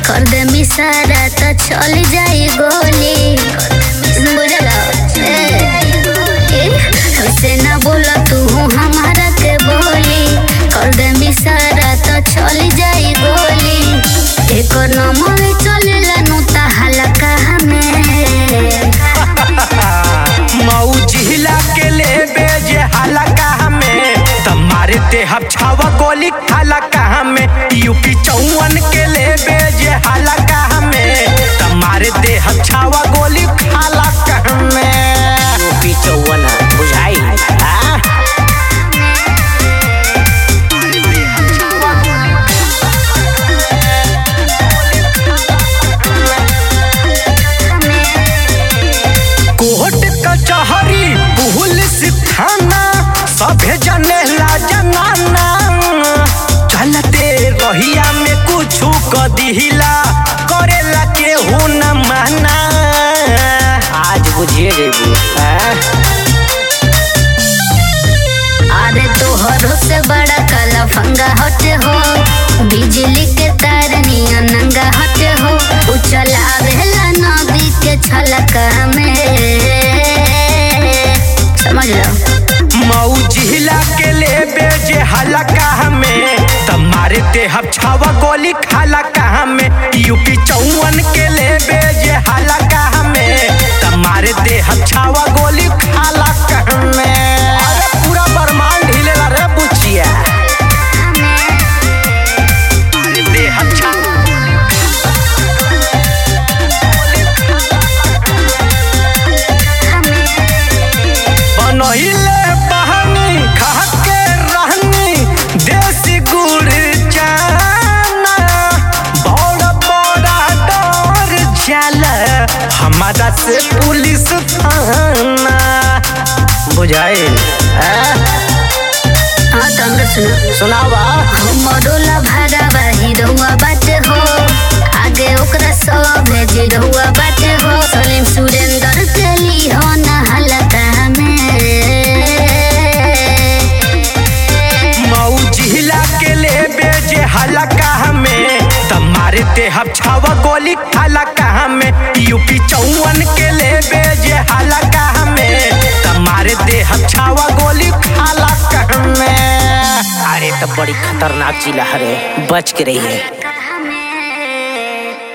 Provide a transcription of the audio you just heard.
कर दे मिसारा तो चल जाई गोली। बुझला ऐसे ना बोला तू हमारा के बोली। कर दे मिसारा तो चल जाई गोली। एक नंबर चलेला नुता हलका में मऊ जिला के लेबे जे हलका में मारे ते हम छावा गोली हलका में। यूपी 54 के लेबे जे हलका में मारे ते हम छावा गोली हलका में। यूपी 54 बुझाई कोर्ट कचहरी पुलिस थाना सभे जनेला जनाना। चलते रहिया में कुछ क दिहिला करेला केहू न माना। आज बुझिए जेबू अरे तोहरो से बड़ा काला फंगा हटे हो। बिजली के तार निया नंगा हटे हो। उचलावेला नदी के छलका में समझ लो। मऊ जिला के लेबे जे हलका में मारे ते हम छावा गोली हलका में। यूपी 54 के लेबे जे हलका में मारे ते हम छावा गोली हलका में। अरे पूरा ब्रह्मांड हिलेला रे बुचिया। बनहिले बहनी खा के रहनी देसी गुड़ चाना। बड़ा बड़ा डर जाला हमारा से पुलिस थाना। बुझाए हाँ तंग सुनावा मरोला भरावा हीरोआ बाटे हो। आगे ओकरा सब भेजिरुआ बाटे हो। सलीम सुरेंद्र के ली हो ना हलका में। मऊ जिला के लेबे जे हलका में मारे ते हम छावा गोली हलका में। यूपी 54 के लेबे जे हलका में मारे ते हम छावा गोली हलका में। अरे तो बड़ी खतरनाक जिला है, बच के रही है।